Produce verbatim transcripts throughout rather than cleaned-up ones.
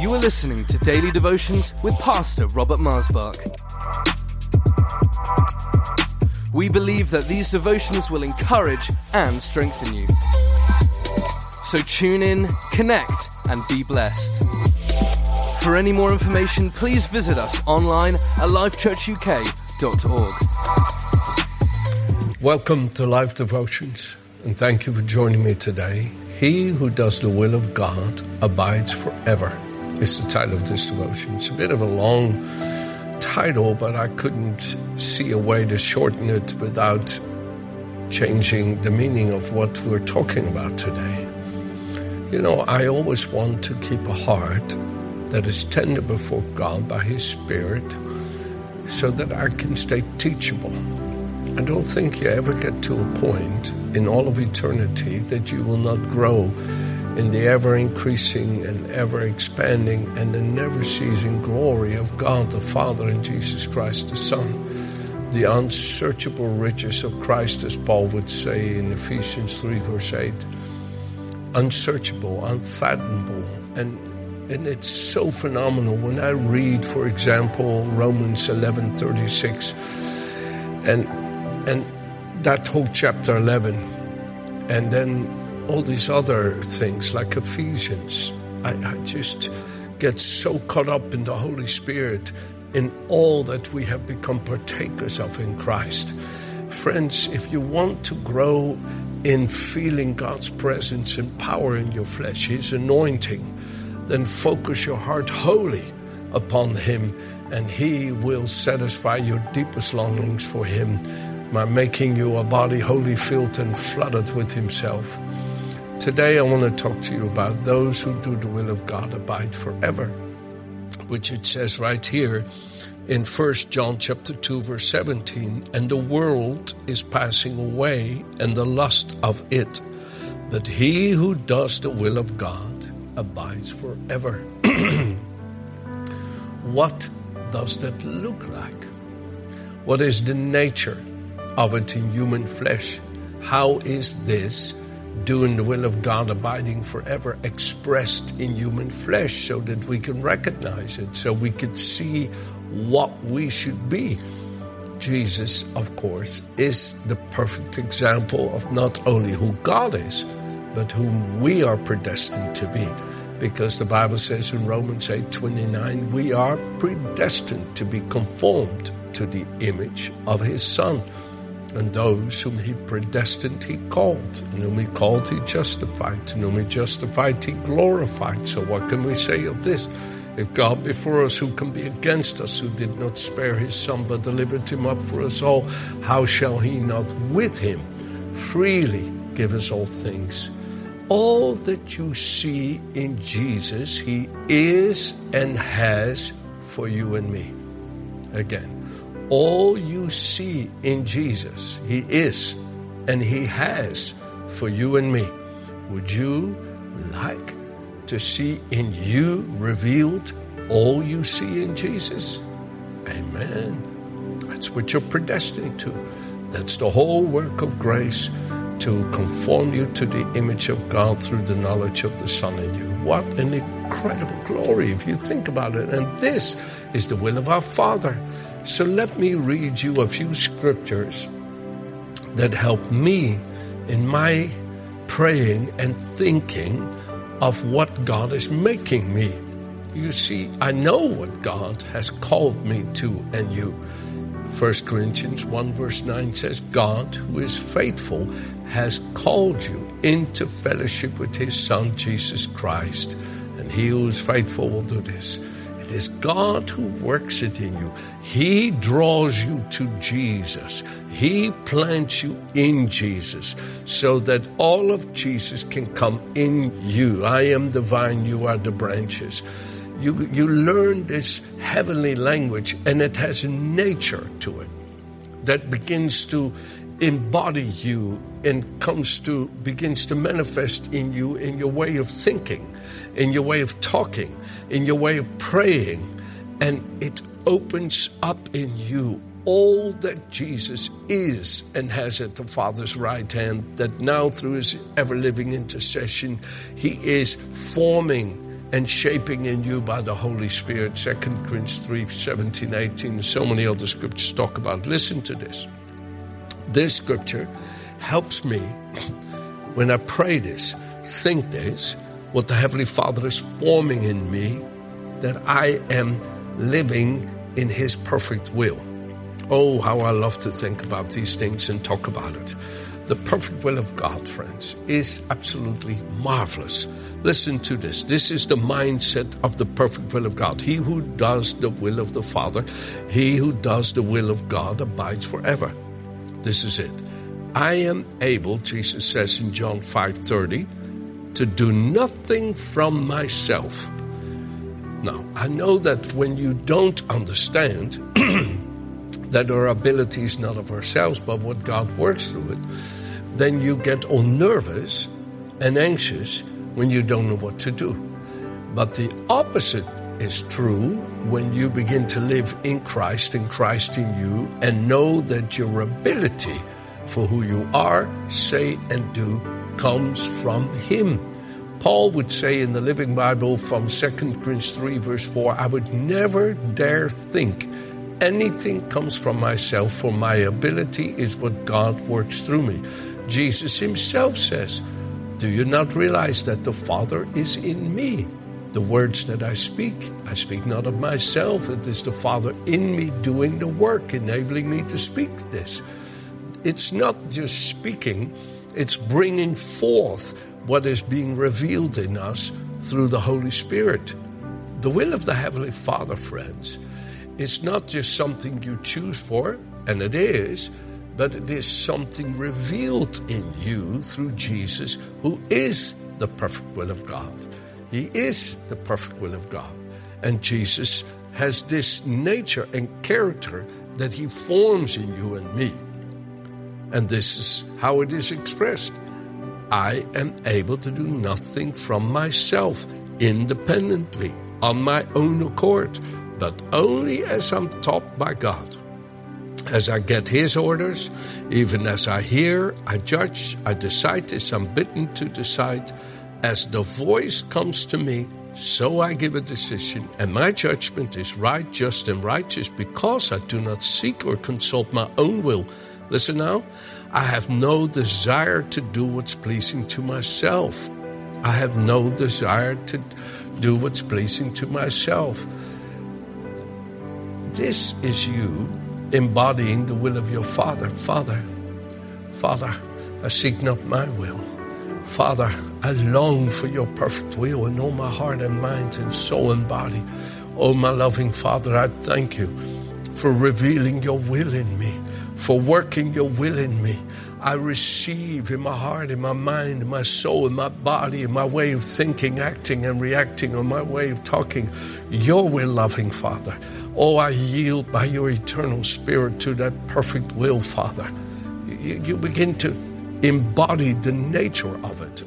You are listening to Daily Devotions with Pastor Robert Marsbach. We believe that these devotions will encourage and strengthen you. So tune in, connect, and be blessed. For any more information, please visit us online at life church u k dot org. Welcome to Life Devotions, and thank you for joining me today. He who does the will of God abides forever is the title of this devotion. It's a bit of a long title, but I couldn't see a way to shorten it without changing the meaning of what we're talking about today. You know, I always want to keep a heart that is tender before God by His Spirit so that I can stay teachable. I don't think you ever get to a point in all of eternity that you will not grow in the ever-increasing and ever-expanding and the never-ceasing glory of God the Father and Jesus Christ the Son. The unsearchable riches of Christ, as Paul would say in Ephesians three, verse eight. Unsearchable, unfathomable, and and it's so phenomenal when I read, for example, Romans eleven thirty-six, and and that whole chapter eleven, and then all these other things like Ephesians. I, I just get so caught up in the Holy Spirit, in all that we have become partakers of in Christ. Friends, if you want to grow in feeling God's presence and power in your flesh, His anointing, then focus your heart wholly upon Him, and He will satisfy your deepest longings for Him by making you a body wholly filled and flooded with Himself. Today I want to talk to you about those who do the will of God abide forever, which it says right here in First John chapter two, verse seventeen, and the world is passing away and the lust of it, but he who does the will of God abides forever. What does that look like? What is the nature of it in human flesh? How is this doing the will of God abiding forever expressed in human flesh so that we can recognize it, so we can see what we should be? Jesus, of course, is the perfect example of not only who God is, but whom we are predestined to be. Because the Bible says in Romans eight twenty-nine, we are predestined to be conformed to the image of His Son. And those whom He predestined, He called. And whom He called, He justified. And whom He justified, He glorified. So what can we say of this? If God be for us, who can be against us? Who did not spare His Son, but delivered Him up for us all? How shall He not with Him freely give us all things? All that you see in Jesus, He is and has for you and me. Again, all you see in Jesus, He is and He has for you and me. Would you like to see in you revealed all you see in Jesus? Amen. That's what you're predestined to. That's the whole work of grace, to conform you to the image of God through the knowledge of the Son in you. What an incredible glory if you think about it. And this is the will of our Father. So let me read you a few scriptures that help me in my praying and thinking of what God is making me. You see, I know what God has called me to and you. First Corinthians one verse nine says, God, who is faithful, has called you into fellowship with His Son, Jesus Christ. And He who is faithful will do this. It is God who works it in you. He draws you to Jesus. He plants you in Jesus so that all of Jesus can come in you. I am the vine, you are the branches. You, you learn this heavenly language, and it has a nature to it that begins to embody you and comes to, begins to manifest in you in your way of thinking, in your way of talking, in your way of praying, and it opens up in you all that Jesus is and has at the Father's right hand, that now through His ever-living intercession, He is forming and shaping in you by the Holy Spirit. Second Corinthians three, seventeen, eighteen, so many other scriptures talk about. Listen to this. This scripture helps me when I pray this, think this, what the Heavenly Father is forming in me, that I am living in His perfect will. Oh, how I love to think about these things and talk about it. The perfect will of God, friends, is absolutely marvelous. Listen to this. This is the mindset of the perfect will of God. He who does the will of the Father, he who does the will of God abides forever. This is it. I am able, Jesus says in John five thirty, to do nothing from myself. Now, I know that when you don't understand that our ability is not of ourselves, but what God works through it, then you get all nervous and anxious when you don't know what to do. But the opposite is true when you begin to live in Christ and Christ in you and know that your ability for who you are, say, and do comes from Him. Paul would say in the Living Bible from Second Corinthians three, verse four, I would never dare think anything comes from myself, for my ability is what God works through me. Jesus Himself says, do you not realize that the Father is in me? The words that I speak, I speak not of myself. It is the Father in me doing the work, enabling me to speak this. It's not just speaking, it's bringing forth what is being revealed in us through the Holy Spirit. The will of the Heavenly Father, friends, is not just something you choose for, and it is, but it is something revealed in you through Jesus, who is the perfect will of God. He is the perfect will of God. And Jesus has this nature and character that He forms in you and me. And this is how it is expressed. I am able to do nothing from myself, independently, on my own accord, but only as I'm taught by God. As I get His orders, even as I hear, I judge, I decide as I'm bidden to decide. As the voice comes to me, so I give a decision, and my judgment is right, just, and righteous, because I do not seek or consult my own will. Listen now, I have no desire to do what's pleasing to myself. I have no desire to do what's pleasing to myself. This is you embodying the will of your Father. Father, Father, I seek not my will. Father, I long for your perfect will in all my heart and mind and soul and body. Oh, my loving Father, I thank you for revealing your will in me, for working your will in me. I receive in my heart, in my mind, in my soul, in my body, in my way of thinking, acting, and reacting, on my way of talking, your will, loving Father. Oh, I yield by your eternal Spirit to that perfect will, Father. You, you begin to embody the nature of it.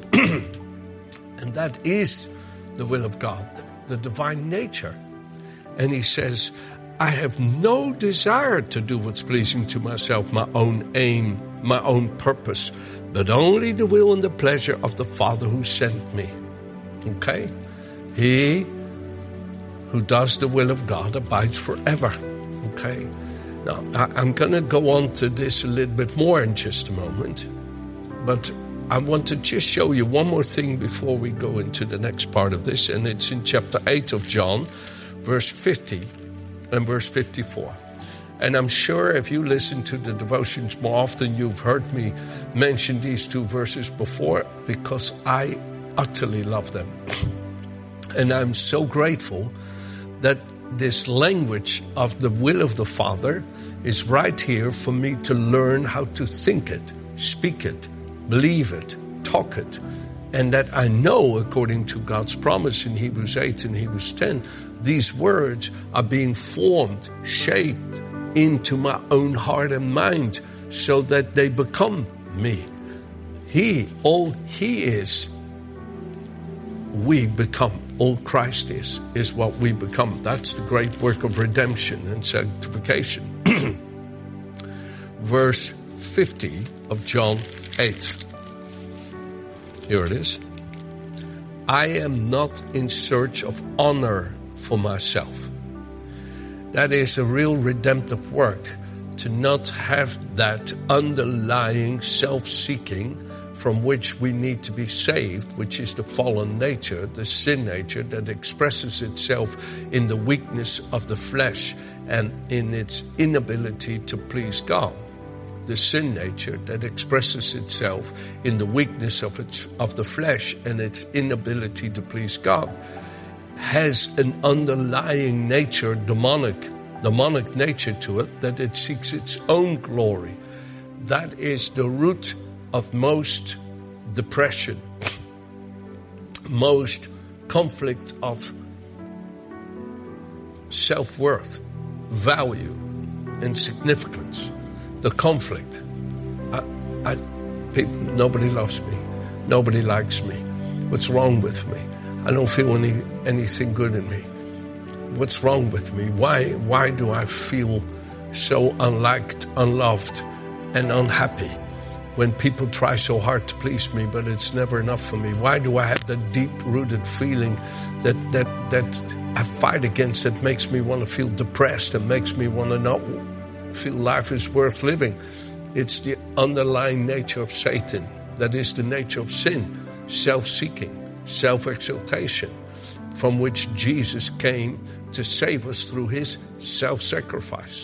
And that is the will of God, the divine nature. And He says, I have no desire to do what's pleasing to myself, my own aim, my own purpose, but only the will and the pleasure of the Father who sent me. Okay? He who does the will of God abides forever. Okay? Now, I, I'm going to go on to this a little bit more in just a moment, but I want to just show you one more thing before we go into the next part of this, and it's in chapter eight of John, verse fifty and verse fifty-four. And I'm sure if you listen to the devotions more often, you've heard me mention these two verses before, because I utterly love them. And I'm so grateful that this language of the will of the Father is right here for me to learn how to think it, speak it, believe it, talk it, and that I know, according to God's promise in Hebrews eight and Hebrews ten, these words are being formed, shaped into my own heart and mind so that they become me. He, all He is, we become. All Christ is, is what we become. That's the great work of redemption and sanctification. Verse fifty of John eight. Here it is. I am not in search of honor for myself. That is a real redemptive work, to not have that underlying self-seeking from which we need to be saved, which is the fallen nature, the sin nature that expresses itself in the weakness of the flesh and in its inability to please God. The sin nature that expresses itself in the weakness of its of the flesh and its inability to please God has an underlying nature, demonic, demonic nature to it, that it seeks its own glory. That is the root of most depression, most conflict of self-worth, value, and significance. The conflict. I, I, people, nobody loves me. Nobody likes me. What's wrong with me? I don't feel any anything good in me. What's wrong with me? Why, why do I feel so unliked, unloved, and unhappy? When people try so hard to please me, but it's never enough for me. Why do I have that deep-rooted feeling that that that I fight against, that makes me want to feel depressed and makes me want to not feel life is worth living? It's the underlying nature of Satan. That is the nature of sin, self-seeking, self-exaltation, from which Jesus came to save us through his self-sacrifice.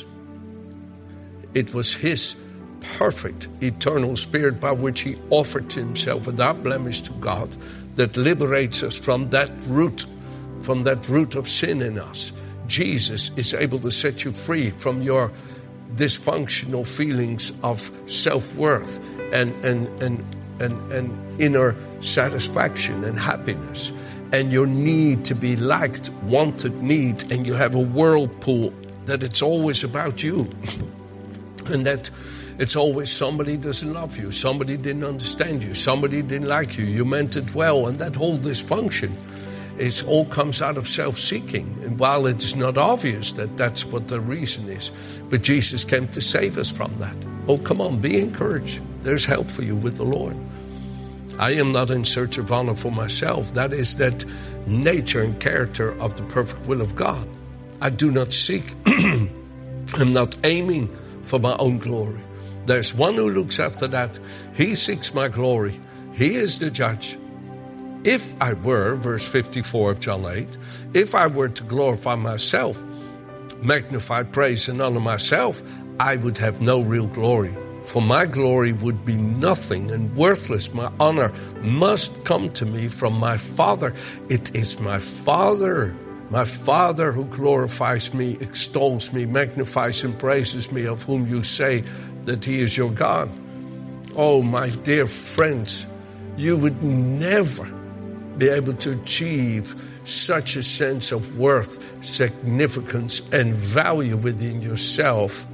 It was his perfect, eternal spirit by which he offered himself without blemish to God that liberates us from that root, from that root of sin in us. Jesus is able to set you free from your dysfunctional feelings of self-worth and, and, and, and, and inner satisfaction and happiness, and your need to be liked, wanted, need, and you have a whirlpool that it's always about you, and that it's always somebody doesn't love you, somebody didn't understand you, somebody didn't like you, you meant it well, and that whole dysfunction is all comes out of self-seeking. And while it is not obvious that that's what the reason is, but Jesus came to save us from that. Oh, come on, be encouraged. There's help for you with the Lord. I am not in search of honor for myself. That is that nature and character of the perfect will of God. I do not seek, I'm not aiming for my own glory. There's one who looks after that. He seeks my glory. He is the judge. If I were, verse fifty-four of John eight, if I were to glorify myself, magnify, praise, and honor myself, I would have no real glory. For my glory would be nothing and worthless. My honor must come to me from my Father. It is my Father, my Father who glorifies me, extols me, magnifies and praises me, of whom you say that he is your God. Oh, my dear friends, you would never be able to achieve such a sense of worth, significance, and value within yourself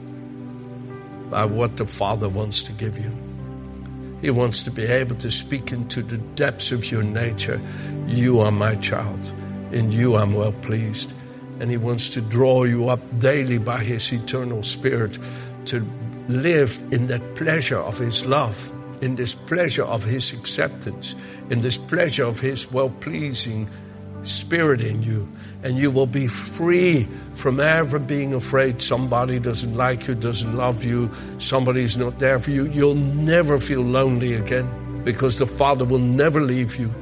by what the Father wants to give you. He wants to be able to speak into the depths of your nature. You are my child. In you I'm well pleased. And he wants to draw you up daily by his eternal spirit to live in that pleasure of his love, in this pleasure of his acceptance, in this pleasure of his well-pleasing spirit in you. And you will be free from ever being afraid somebody doesn't like you, doesn't love you, somebody's not there for you. You'll never feel lonely again because the Father will never leave you.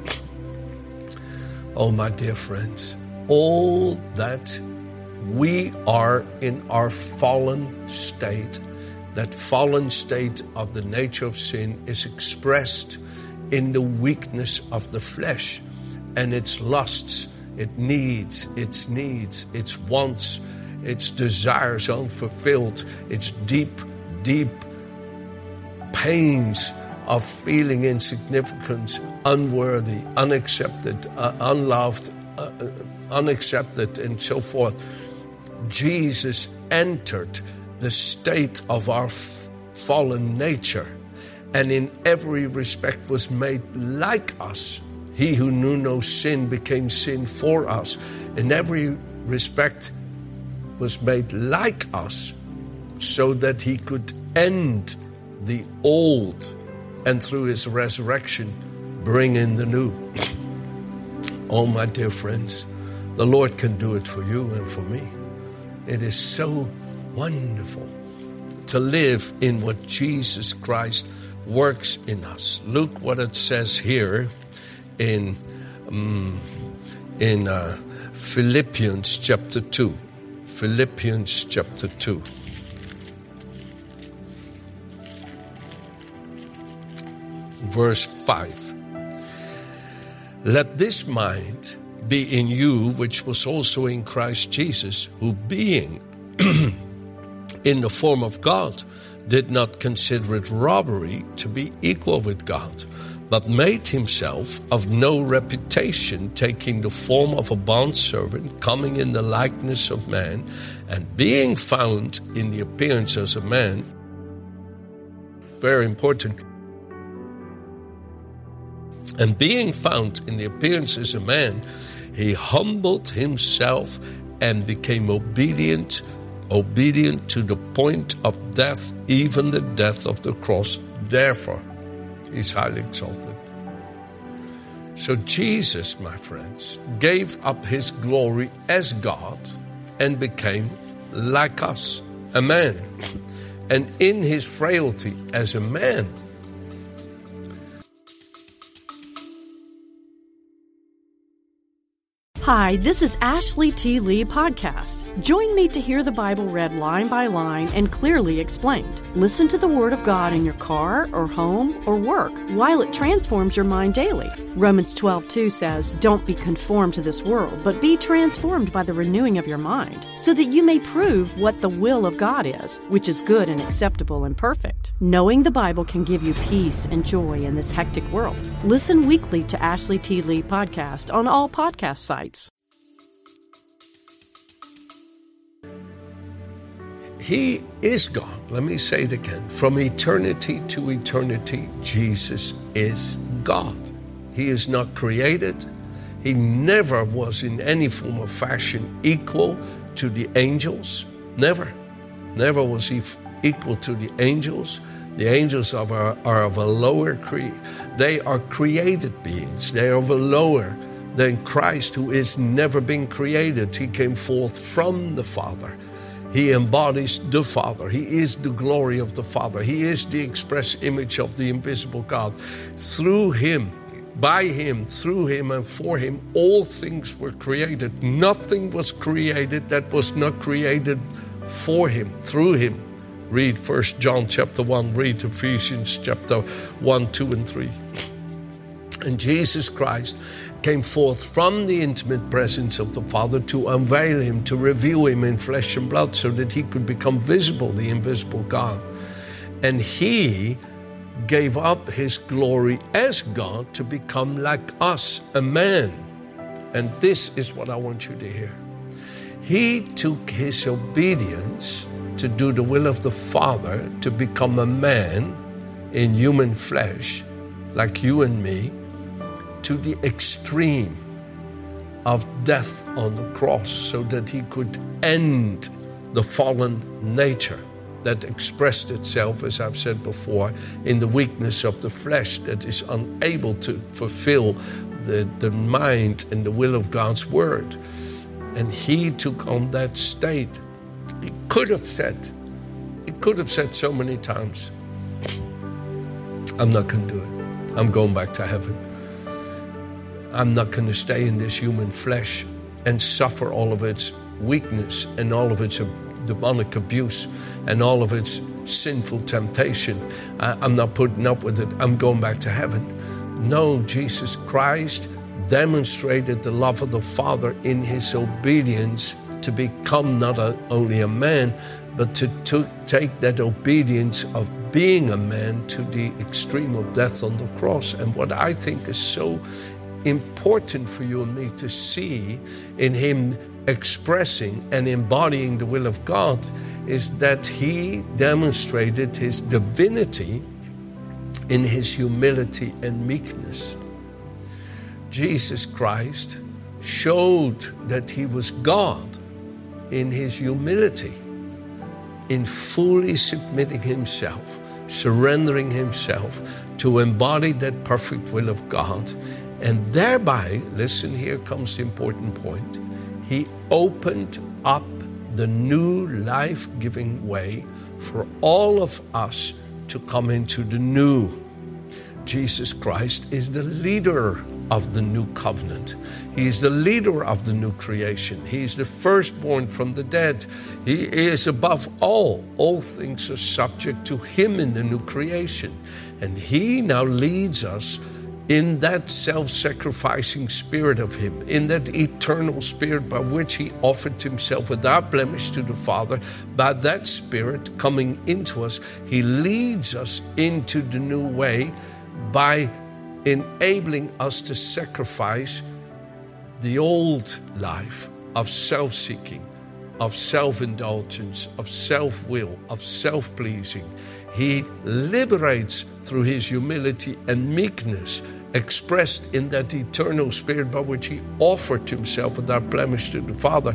Oh, my dear friends, all that we are in our fallen state, that fallen state of the nature of sin is expressed in the weakness of the flesh and its lusts, its needs, its needs, its wants, its desires unfulfilled, its deep, deep pains of feeling insignificant, unworthy, unaccepted, uh, unloved, uh, unaccepted, and so forth. Jesus entered the state of our f- fallen nature, and in every respect was made like us. He who knew no sin became sin for us. In every respect was made like us, so that he could end the old and through his resurrection bring in the new. Oh, my dear friends, the Lord can do it for you and for me. It is so wonderful to live in what Jesus Christ works in us. Look what it says here in um, in uh, Philippians chapter two. Philippians chapter two. Verse five. Let this mind be in you, which was also in Christ Jesus, who being in the form of God, did not consider it robbery to be equal with God, but made himself of no reputation, taking the form of a bondservant, coming in the likeness of man, and being found in the appearance as a man. Very important. And being found in the appearance as a man, he humbled himself and became obedient, obedient to the point of death, even the death of the cross. Therefore, he's highly exalted. So Jesus, my friends, gave up his glory as God and became like us, a man. And in his frailty as a man, Hi, this is Ashley T. Lee Podcast. Join me to hear the Bible read line by line and clearly explained. Listen to the Word of God in your car or home or work while it transforms your mind daily. Romans twelve two says, "Don't be conformed to this world, but be transformed by the renewing of your mind, so that you may prove what the will of God is, which is good and acceptable and perfect." Knowing the Bible can give you peace and joy in this hectic world. Listen weekly to Ashley T. Lee Podcast on all podcast sites. He is God. Let me say it again. From eternity to eternity, Jesus is God. He is not created. He never was in any form or fashion equal to the angels. Never. Never was he equal to the angels. The angels are, are of a lower creed. They are created beings. They are of a lower than Christ, who is never been created. He came forth from the Father. He embodies the Father. He is the glory of the Father. He is the express image of the invisible God. Through him, by him, through him, and for him, all things were created. Nothing was created that was not created for him, through him. Read First John chapter one, read Ephesians chapter one, two, and three. And Jesus Christ came forth from the intimate presence of the Father to unveil him, to reveal him in flesh and blood, so that he could become visible, the invisible God. And he gave up his glory as God to become like us, a man. And this is what I want you to hear. He took his obedience to do the will of the Father, to become a man in human flesh, like you and me, to the extreme of death on the cross, so that he could end the fallen nature that expressed itself, as I've said before, in the weakness of the flesh that is unable to fulfill the, the mind and the will of God's word. And he took on that state. He could have said, he could have said so many times, I'm not going to do it. I'm going back to heaven. I'm not going to stay in this human flesh and suffer all of its weakness and all of its demonic abuse and all of its sinful temptation. I'm not putting up with it. I'm going back to heaven. No, Jesus Christ demonstrated the love of the Father in his obedience to become not a, only a man, but to, to take that obedience of being a man to the extreme of death on the cross. And what I think is so important for you and me to see in him expressing and embodying the will of God is that he demonstrated his divinity in his humility and meekness. Jesus Christ showed that he was God in his humility, in fully submitting himself, surrendering himself to embody that perfect will of God. And thereby, listen, here comes the important point, he opened up the new life-giving way for all of us to come into the new. Jesus Christ is the leader of the new covenant. He is the leader of the new creation. He is the firstborn from the dead. He is above all. All things are subject to him in the new creation. And he now leads us in that self-sacrificing spirit of him, in that eternal spirit by which he offered himself without blemish to the Father. By that spirit coming into us, he leads us into the new way by enabling us to sacrifice the old life of self-seeking, of self-indulgence, of self-will, of self-pleasing. He liberates through his humility and meekness expressed in that eternal spirit by which he offered himself without blemish to the Father.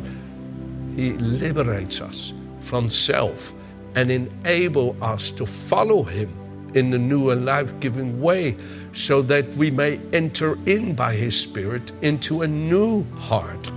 He liberates us from self and enable us to follow him in the new and life-giving way, so that we may enter in by his Spirit into a new heart,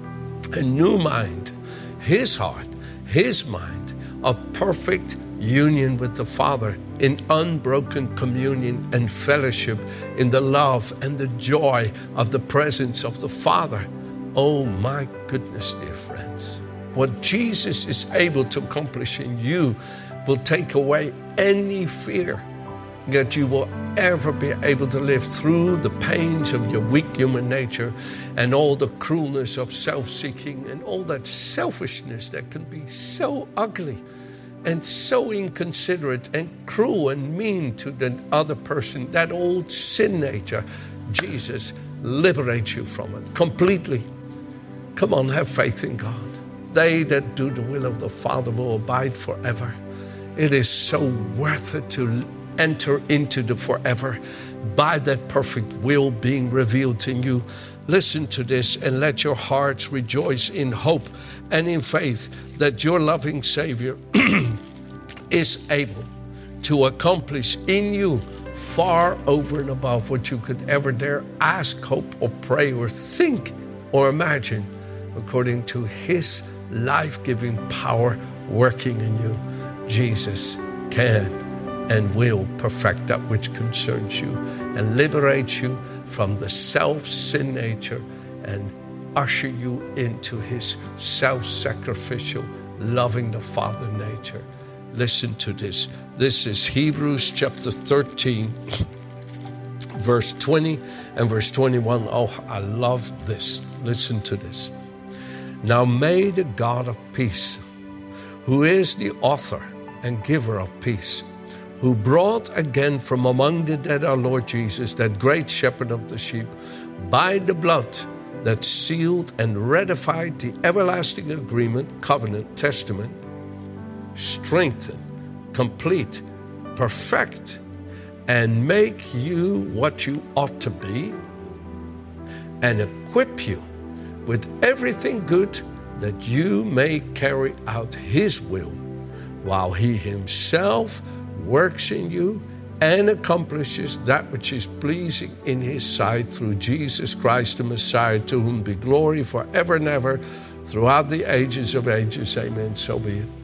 a new mind, his heart, his mind of perfect union with the Father, in unbroken communion and fellowship, in the love and the joy of the presence of the Father. Oh my goodness, dear friends, what Jesus is able to accomplish in you will take away any fear that you will ever be able to live through the pains of your weak human nature and all the cruelness of self-seeking and all that selfishness that can be so ugly and so inconsiderate and cruel and mean to the other person. That old sin nature, Jesus liberates you from it completely. Come on, have faith in God. They that do the will of the Father will abide forever. It is so worth it to enter into the forever by that perfect will being revealed in you. Listen to this and let your hearts rejoice in hope and in faith that your loving Savior is able to accomplish in you far over and above what you could ever dare ask, hope, or pray, or think, or imagine, according to his life-giving power working in you. Jesus can and will perfect that which concerns you and liberate you from the self-sin nature and usher you into his self-sacrificial, loving the Father nature. Listen to this. This is Hebrews chapter thirteen, verse twenty and verse twenty-one. Oh, I love this. Listen to this. Now may the God of peace, who is the author and giver of peace, who brought again from among the dead our Lord Jesus, that great shepherd of the sheep, by the blood that sealed and ratified the everlasting agreement, covenant, testament, strengthen, complete, perfect, and make you what you ought to be, and equip you with everything good that you may carry out his will, while he himself works in you and accomplishes that which is pleasing in his sight through Jesus Christ the Messiah, to whom be glory forever and ever throughout the ages of ages. Amen. So be it.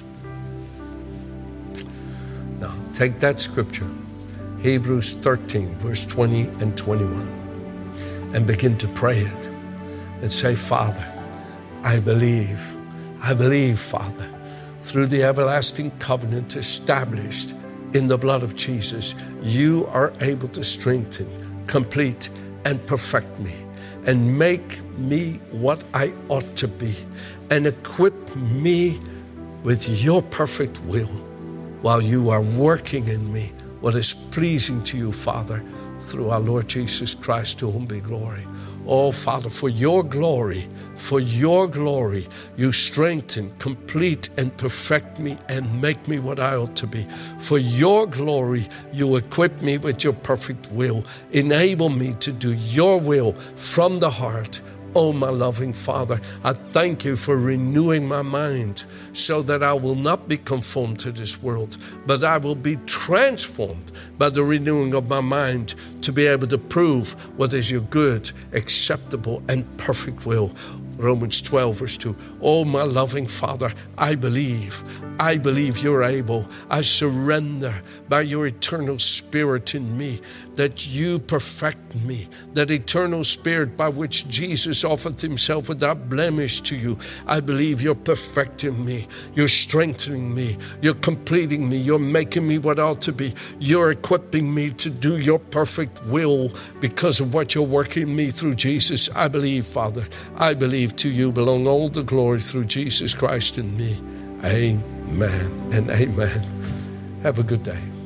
Now take that scripture, Hebrews thirteen, verse twenty and twenty-one, and begin to pray it and say, Father, I believe, I believe, Father, through the everlasting covenant established in the blood of Jesus, you are able to strengthen, complete, and perfect me, and make me what I ought to be, and equip me with your perfect will, while you are working in me what is pleasing to you, Father, through our Lord Jesus Christ, to whom be glory. Oh, Father, for your glory, for your glory, you strengthen, complete, and perfect me and make me what I ought to be. For your glory, you equip me with your perfect will. Enable me to do your will from the heart Oh, my loving Father, I thank you for renewing my mind so that I will not be conformed to this world, but I will be transformed by the renewing of my mind to be able to prove what is your good, acceptable, and perfect will. Romans twelve, verse two. Oh, my loving Father, I believe. I believe you're able. I surrender by your eternal Spirit in me that you perfect me. That eternal Spirit by which Jesus offered himself without blemish to you. I believe you're perfecting me. You're strengthening me. You're completing me. You're making me what I ought to be. You're equipping me to do your perfect will because of what you're working in me through Jesus. I believe, Father. I believe to you belong all the glory through Jesus Christ in me. Amen and amen. Have a good day.